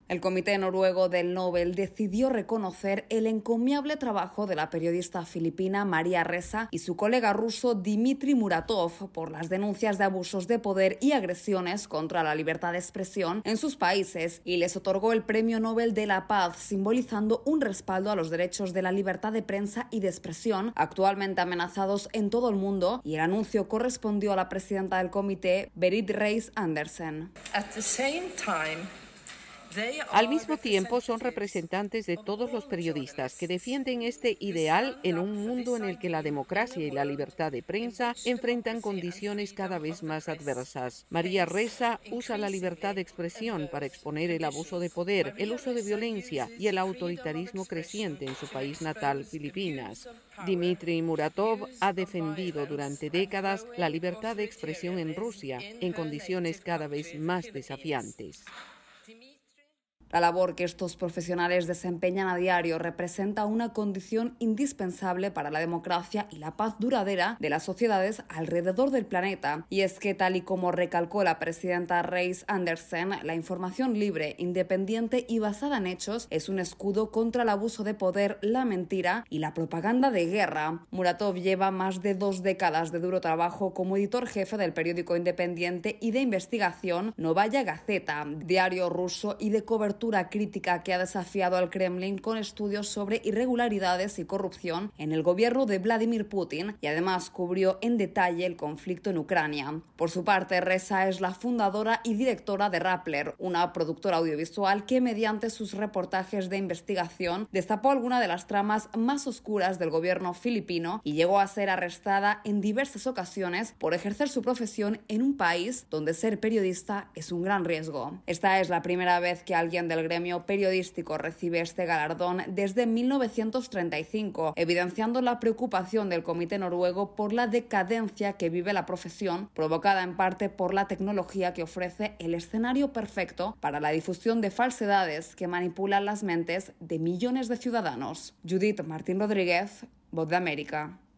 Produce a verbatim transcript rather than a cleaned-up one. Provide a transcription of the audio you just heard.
El Comité Noruego del Nobel decidió reconocer el encomiable trabajo de la periodista filipina María Ressa y su colega ruso Dmitry Muratov por las denuncias de abusos de poder y agresiones contra la libertad de expresión en sus países y les otorgó el Premio Nobel de la Paz, simbolizando un respaldo a los derechos de la libertad de prensa y de expresión, actualmente amenazados en todo el mundo, y el anuncio correspondió a la presidenta del comité, Berit Reiss-Andersen. At the same time, Al mismo tiempo, son representantes de todos los periodistas que defienden este ideal en un mundo en el que la democracia y la libertad de prensa enfrentan condiciones cada vez más adversas. María Ressa usa la libertad de expresión para exponer el abuso de poder, el uso de violencia y el autoritarismo creciente en su país natal, Filipinas. Dmitry Muratov ha defendido durante décadas la libertad de expresión en Rusia, en condiciones cada vez más desafiantes. La labor que estos profesionales desempeñan a diario representa una condición indispensable para la democracia y la paz duradera de las sociedades alrededor del planeta. Y es que, tal y como recalcó la presidenta Reiss-Andersen, la información libre, independiente y basada en hechos es un escudo contra el abuso de poder, la mentira y la propaganda de guerra. Muratov lleva más de dos décadas de duro trabajo como editor jefe del periódico independiente y de investigación Novaya Gazeta, diario ruso y de cobertura crítica que ha desafiado al Kremlin con estudios sobre irregularidades y corrupción en el gobierno de Vladimir Putin, y además cubrió en detalle el conflicto en Ucrania. Por su parte, Ressa es la fundadora y directora de Rappler, una productora audiovisual que mediante sus reportajes de investigación destapó algunas de las tramas más oscuras del gobierno filipino y llegó a ser arrestada en diversas ocasiones por ejercer su profesión en un país donde ser periodista es un gran riesgo. Esta es la primera vez que alguien del gremio periodístico recibe este galardón desde mil novecientos treinta y cinco, evidenciando la preocupación del Comité Noruego por la decadencia que vive la profesión, provocada en parte por la tecnología que ofrece el escenario perfecto para la difusión de falsedades que manipulan las mentes de millones de ciudadanos. Judith Martín Rodríguez, Voz de América.